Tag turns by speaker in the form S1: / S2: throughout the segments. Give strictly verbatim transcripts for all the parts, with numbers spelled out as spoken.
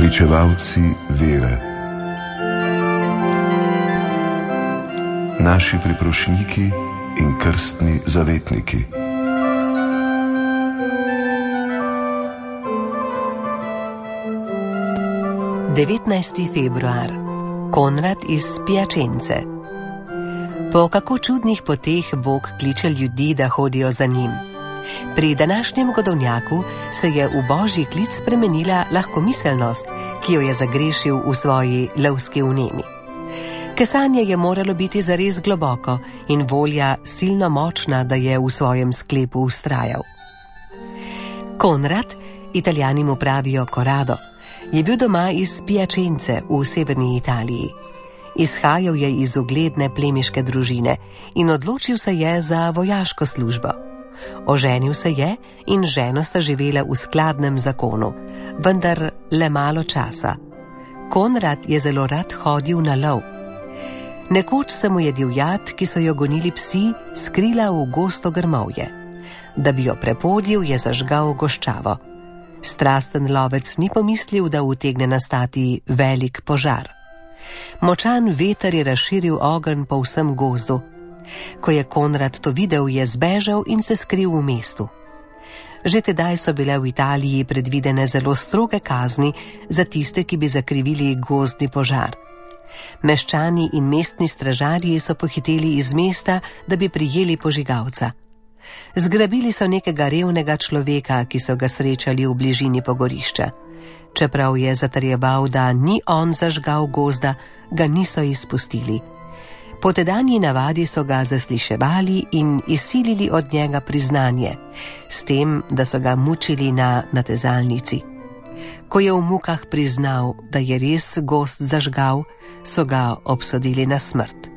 S1: Pričevalci vere. Naši priprošniki in krstni zavetniki.
S2: devetnajsti februar. Konrad iz Piačence. Po kako čudnih poteh Bog kliče ljudi, da hodijo za njim. Pri današnjem godovnjaku se je v božji klic spremenila lahkomiselnost, ki jo je zagrešil v svoji lovski vnemi. Kesanje je moralo biti zares globoko in volja silno močna, da je v svojem sklepu vztrajal. Konrad, Italijani mu pravijo Corrado, je bil doma iz Piačence v severni Italiji. Izhajal je iz ugledne plemiške družine in odločil se je za vojaško službo. Oženil se je in ženo sta živela v skladnem zakonu, vendar le malo časa. Konrad je zelo rad hodil na lov. Nekoč se mu je divjad, ki so jo gonili psi, skrila v gosto grmovje. Da bi jo prepodil, je zažgal goščavo. Strasten lovec ni pomislil, da utegne nastati velik požar. Močan veter je razširil ogenj po vsem gozdu. Ko je Konrad to videl, je zbežal in se skril v mestu. Že tedaj so bile v Italiji predvidene zelo stroge kazni za tiste, ki bi zakrivili gozdni požar. Meščani in mestni stražarji so pohiteli iz mesta, da bi prijeli požigalca. Zgrabili so nekega revnega človeka, ki so ga srečali v bližini pogorišča. Čeprav je zatrjeval, da ni on zažgal gozda, ga niso izpustili. Po tedanji navadi so ga zasliševali in izsilili od njega priznanje, s tem, da so ga mučili na natezalnici. Ko je v mukah priznal, da je res gozd zažgal, so ga obsodili na smrt.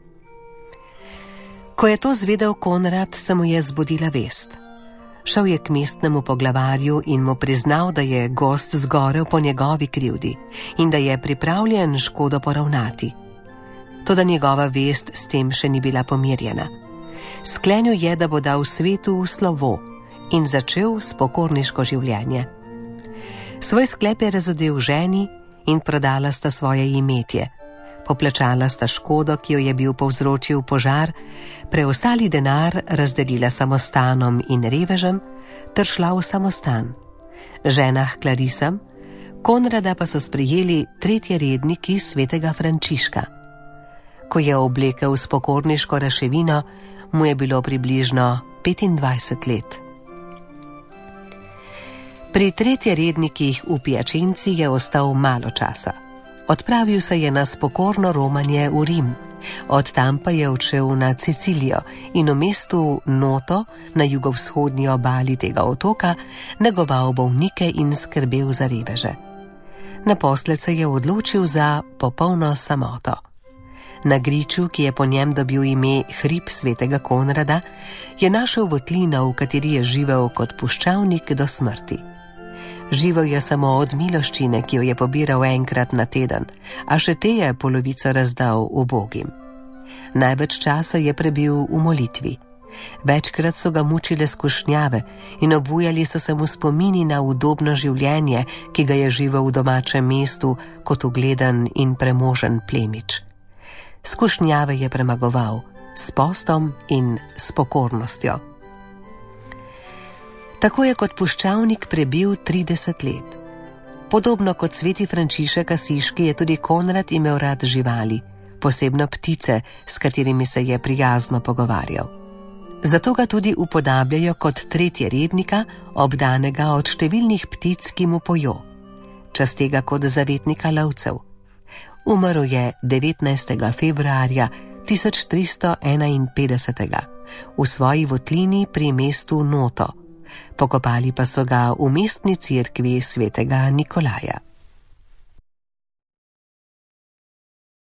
S2: Ko je to zvedel Konrad, se mu je zbudila vest. Šel je k mestnemu poglavarju in mu priznal, da je gozd zgorel po njegovi krivdi in da je pripravljen škodo poravnati. Toda njegova vest s tem še ni bila pomirjena. Sklenil je, da bo dal svetu v slovo in začel s pokorniško življenje. Svoj sklep je razodel ženi in prodala sta svoje imetje. Poplačala sta škodo, ki jo je bil povzročil požar, preostali denar razdelila samostanom in revežem ter šla v samostan. Ženah Clarisam, Konrada pa so sprejeli tretje redniki svetega Frančiška. Ko je oblekel s pokorniško raševino, mu je bilo približno petindvajset let. Pri tretje rednikih v Piačenci je ostal malo časa. Odpravil se je na spokorno romanje v Rim, od tam pa je odšel na Sicilijo in v mestu Noto na jugovzhodnji obali tega otoka negoval bolnike in skrbel za reveže. Naposled se je odločil za popolno samoto. Na griču, ki je po njem dobil ime Hrib svetega Konrada, je našel votlino, v kateri je živel kot puščavnik do smrti. Živel je samo od miloščine, ki jo je pobiral enkrat na teden, a še te je polovico razdal ubogim. Največ časa je prebil v molitvi. Večkrat so ga mučile skušnjave in obujali so se mu spomini na udobno življenje, ki ga je živel v domačem mestu kot ugleden in premožen plemič. Skušnjave je premagoval s postom in s pokornostjo. Tako je kot puščavnik prebil trideset let. Podobno kot sveti Frančišek Asiški je tudi Konrad imel rad živali, posebno ptice, s katerimi se je prijazno pogovarjal. Zato ga tudi upodabljajo kot tretje rednika, obdanega od številnih ptic, ki mu pojo. Čast tega kot zavetnika lovcev. Umrl je devetnajstega februarja tisoč tristo enainpetdesetega v svoji votlini pri mestu Noto. Pokopali pa so ga v mestni cerkvi svetega Nikolaja.